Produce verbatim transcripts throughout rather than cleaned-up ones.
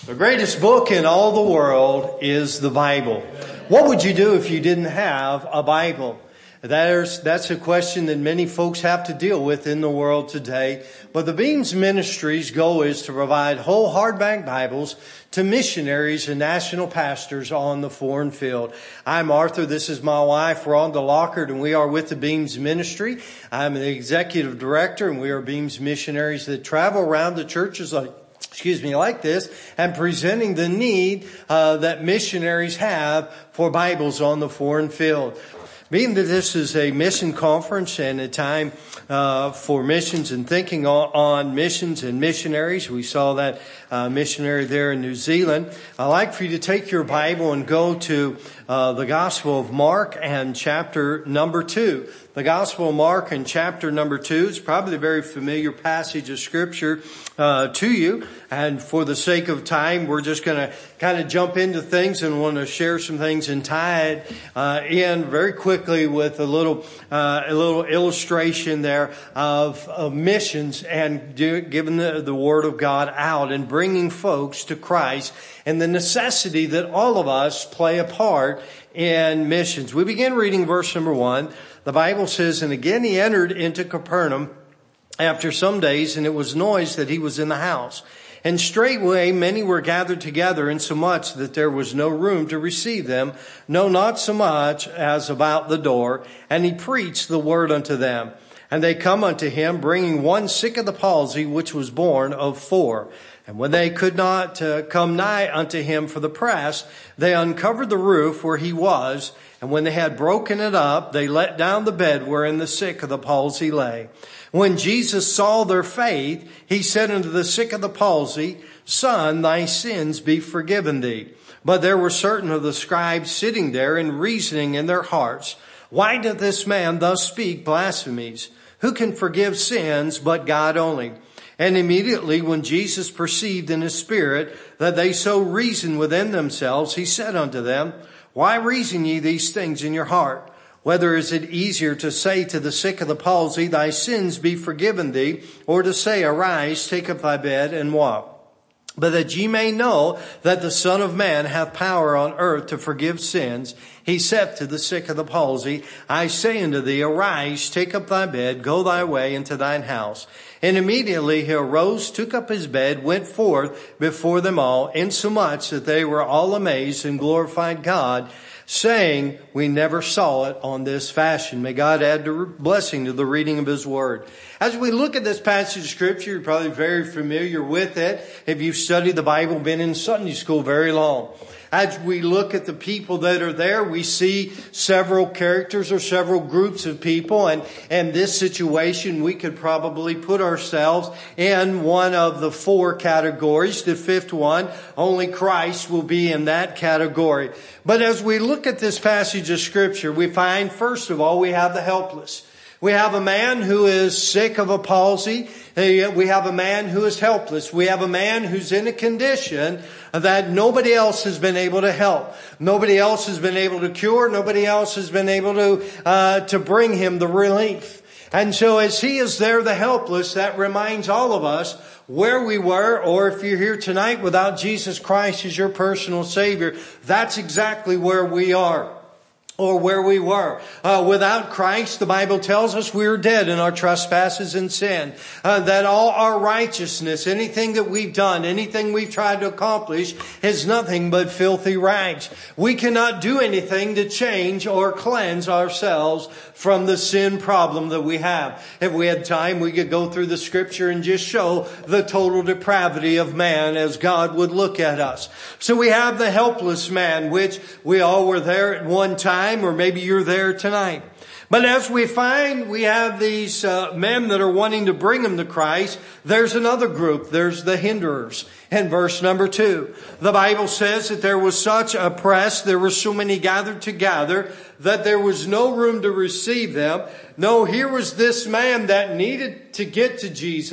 The greatest book in all the world is the Bible. What would you do if you didn't have a Bible? There's, that's a question that many folks have to deal with in the world today. But the Beams Ministry's goal is to provide whole hardback Bibles to missionaries and national pastors on the foreign field. I'm Arthur. This is my wife, Rhonda Lockard, and we are with the Beams Ministry. I'm the executive director, and we are Beams missionaries that travel around the churches like excuse me, like this, and presenting the need uh, that missionaries have for Bibles on the foreign field. Being that this is a mission conference and a time uh, for missions and thinking on, on missions and missionaries, we saw that uh, missionary there in New Zealand. I'd like for you to take your Bible and go to uh, the Gospel of Mark and chapter number two. The Gospel of Mark and chapter number two is probably a very familiar passage of Scripture uh, to you. And for the sake of time, we're just going to kind of jump into things and want to share some things and tie it uh, in very quickly with a little uh, a little illustration there of, of missions and do, giving the, the Word of God out and bringing folks to Christ and the necessity that all of us play a part in missions. We begin reading verse number one. The Bible says, "And again he entered into Capernaum after some days, and it was noised that he was in the house. And straightway many were gathered together, insomuch that there was no room to receive them, no, not so much as about the door. And he preached the word unto them. And they come unto him, bringing one sick of the palsy, which was born of four. And when they could not uh, come nigh unto him for the press, they uncovered the roof where he was. And when they had broken it up, they let down the bed wherein the sick of the palsy lay. When Jesus saw their faith, he said unto the sick of the palsy, Son, thy sins be forgiven thee. But there were certain of the scribes sitting there and reasoning in their hearts, Why doth this man thus speak blasphemies? Who can forgive sins but God only? And immediately when Jesus perceived in his spirit that they so reasoned within themselves, he said unto them, Why reason ye these things in your heart? Whether is it easier to say to the sick of the palsy, Thy sins be forgiven thee, or to say, Arise, take up thy bed, and walk? But that ye may know that the Son of Man hath power on earth to forgive sins, he said to the sick of the palsy, I say unto thee, Arise, take up thy bed, go thy way into thine house. And immediately he arose, took up his bed, went forth before them all, insomuch that they were all amazed and glorified God, saying, We never saw it on this fashion. May God add the blessing to the reading of his word. As we look at this passage of Scripture, you're probably very familiar with it if you've studied the Bible, been in Sunday school very long. As we look at the people that are there, we see several characters or several groups of people. And in this situation, we could probably put ourselves in one of the four categories. The fifth one, only Christ will be in that category. But as we look at this passage of Scripture, we find, first of all, we have the helpless. We have a man who is sick of a palsy. We have a man who is helpless. We have a man who's in a condition that nobody else has been able to help. Nobody else has been able to cure. Nobody else has been able to, uh, to bring him the relief. And so as he is there, the helpless, that reminds all of us where we were, or if you're here tonight without Jesus Christ as your personal Savior, that's exactly where we are. Or where we were. Uh, without Christ, the Bible tells us we are dead in our trespasses and sin. Uh, that all our righteousness, anything that we've done, anything we've tried to accomplish is nothing but filthy rags. We cannot do anything to change or cleanse ourselves from the sin problem that we have. If we had time, we could go through the Scripture and just show the total depravity of man as God would look at us. So we have the helpless man, which we all were there at one time. Or maybe you're there tonight. But as we find we have these uh, men that are wanting to bring them to Christ, there's another group. There's the hinderers. In verse number two, the Bible says that there was such a press, there were so many gathered together, that there was no room to receive them. No, here was this man that needed to get to Jesus.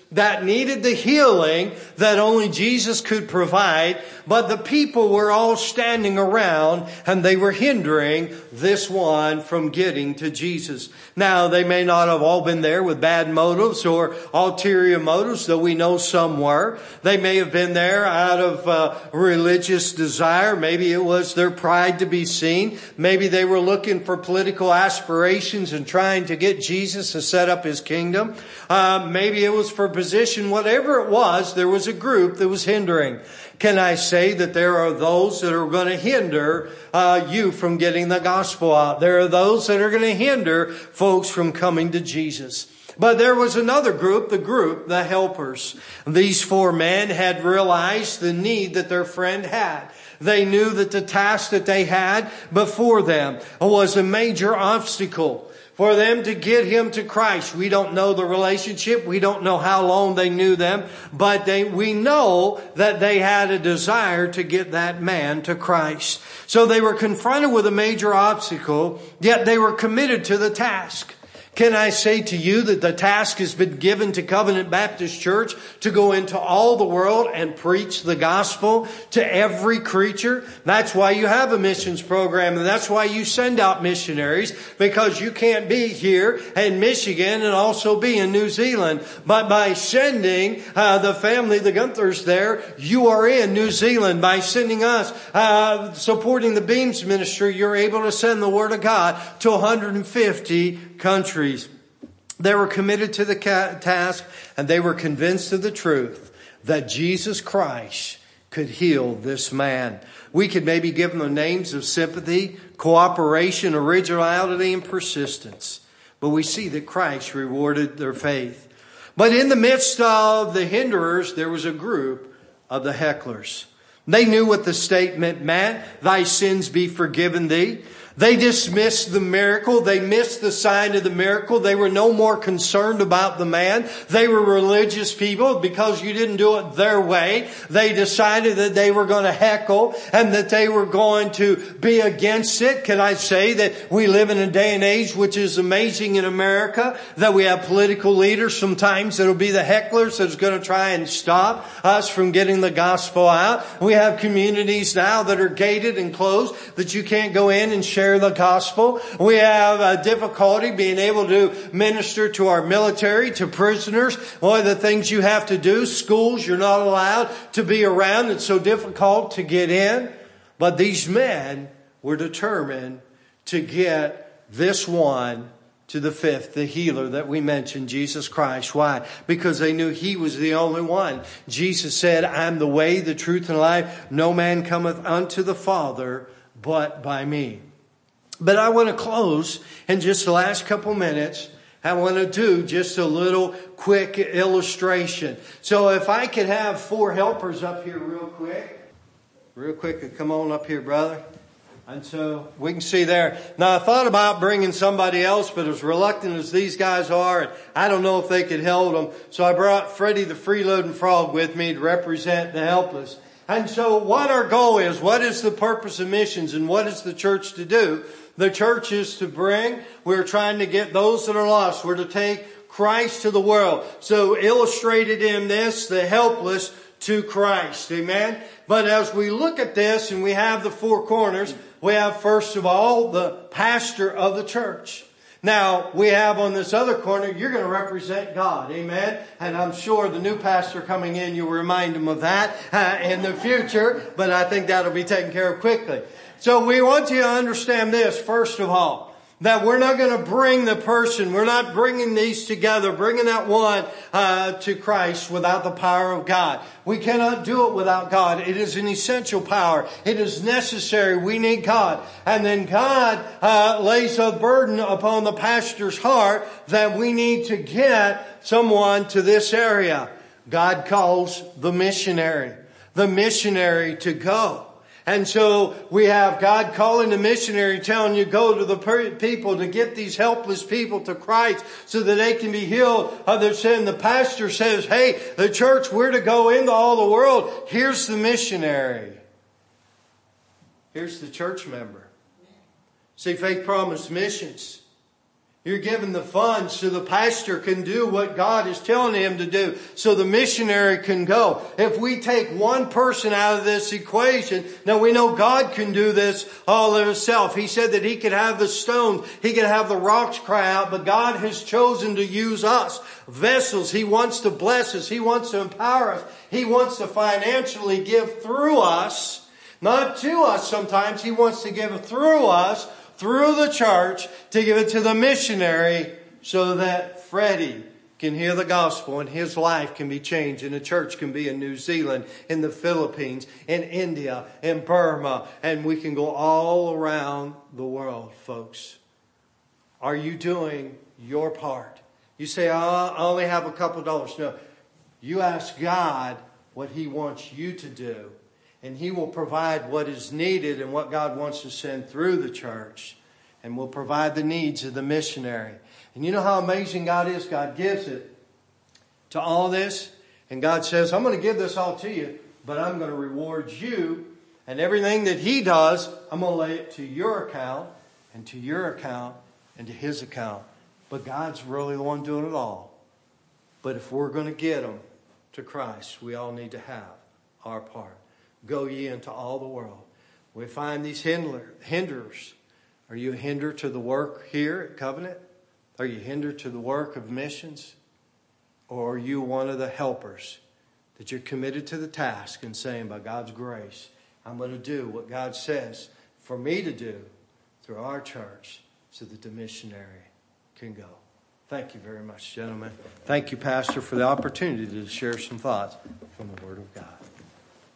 that needed the healing that only Jesus could provide, but the people were all standing around and they were hindering this one from getting to Jesus. Now, they may not have all been there with bad motives or ulterior motives, though we know some were. They may have been there out of uh, religious desire. Maybe it was their pride to be seen. Maybe they were looking for political aspirations and trying to get Jesus to set up his kingdom. Uh, maybe it was for position. Whatever it was, there was a group that was hindering. Can I say that there are those that are going to hinder uh, you from getting the gospel out? There are those that are going to hinder folks from coming to Jesus. But there was another group, the group, the helpers. These four men had realized the need that their friend had. They knew that the task that they had before them was a major obstacle for them to get him to Christ. We don't know the relationship. We don't know how long they knew them. But they, we know that they had a desire to get that man to Christ. So they were confronted with a major obstacle, yet they were committed to the task. Can I say to you that the task has been given to Covenant Baptist Church to go into all the world and preach the gospel to every creature? That's why you have a missions program, and that's why you send out missionaries, because you can't be here in Michigan and also be in New Zealand. But by sending uh, the family, the Gunthers there, you are in New Zealand. By sending us, uh, supporting the Beams ministry, you're able to send the Word of God to one hundred fifty countries. They were committed to the task, and they were convinced of the truth that Jesus Christ could heal this man. We could maybe give them the names of sympathy, cooperation, originality, and persistence. But we see that Christ rewarded their faith. But in the midst of the hinderers, there was a group of the hecklers. They knew what the statement meant, "Thy sins be forgiven thee." They dismissed the miracle. They missed the sign of the miracle. They were no more concerned about the man. They were religious people. Because you didn't do it their way, they decided that they were going to heckle and that they were going to be against it. Can I say that we live in a day and age which is amazing in America, that we have political leaders sometimes that'll be the hecklers that's going to try and stop us from getting the gospel out. We have communities now that are gated and closed, that you can't go in and share the gospel. We have a difficulty being able to minister to our military, to prisoners. One of the things you have to do, schools you're not allowed to be around. It's so difficult to get in. But these men were determined to get this one to the fifth, the healer that we mentioned, Jesus Christ. Why? Because they knew he was the only one. Jesus said, "I'm the way, the truth, and life. No man cometh unto the Father but by me." But I want to close in just the last couple minutes. I want to do just a little quick illustration. So if I could have four helpers up here real quick. Real quick, come on up here, brother. And so we can see there. Now I thought about bringing somebody else, but as reluctant as these guys are, I don't know if they could hold them. So I brought Freddie the freeloading frog with me to represent the helpless. And so what our goal is, what is the purpose of missions, and what is the church to do? The church is to bring, we're trying to get those that are lost. We're to take Christ to the world. So illustrated in this, the helpless to Christ. Amen. But as we look at this and we have the four corners, we have first of all the pastor of the church. Now, we have on this other corner, you're going to represent God. Amen. And I'm sure the new pastor coming in, you'll remind him of that uh, in the future. But I think that'll be taken care of quickly. So we want you to understand this, first of all, that we're not going to bring the person, we're not bringing these together, bringing that one uh, to Christ without the power of God. We cannot do it without God. It is an essential power. It is necessary. We need God. And then God uh, lays a burden upon the pastor's heart that we need to get someone to this area. God calls the missionary, the missionary to go. And so we have God calling the missionary, telling you go to the people to get these helpless people to Christ so that they can be healed of their sin. The pastor says, hey, the church, we're to go into all the world. Here's the missionary. Here's the church member. See, Faith Promise Missions You're giving the funds so the pastor can do what God is telling him to do, so the missionary can go. If we take one person out of this equation, now we know God can do this all of himself. He said that he could have the stones, he could have the rocks cry out, but God has chosen to use us, vessels. He wants to bless us. He wants to empower us. He wants to financially give through us, not to us sometimes. He wants to give through us, through the church, to give it to the missionary so that Freddie can hear the gospel and his life can be changed, and the church can be in New Zealand, in the Philippines, in India, in Burma, and we can go all around the world, folks. Are you doing your part? You say, oh, I only have a couple dollars. No, you ask God what He wants you to do, and He will provide what is needed and what God wants to send through the church. And will provide the needs of the missionary. And you know how amazing God is? God gives it to all this. And God says, I'm going to give this all to you, but I'm going to reward you. And everything that He does, I'm going to lay it to your account, and to your account, and to His account. But God's really the one doing it all. But if we're going to get them to Christ, we all need to have our part. Go ye into all the world. We find these hinders. Are you a hinder to the work here at Covenant? Are you hindered to the work of missions? Or are you one of the helpers that you're committed to the task and saying, by God's grace, I'm going to do what God says for me to do through our church so that the missionary can go. Thank you very much, gentlemen. Thank you, Pastor, for the opportunity to share some thoughts from the Word of God.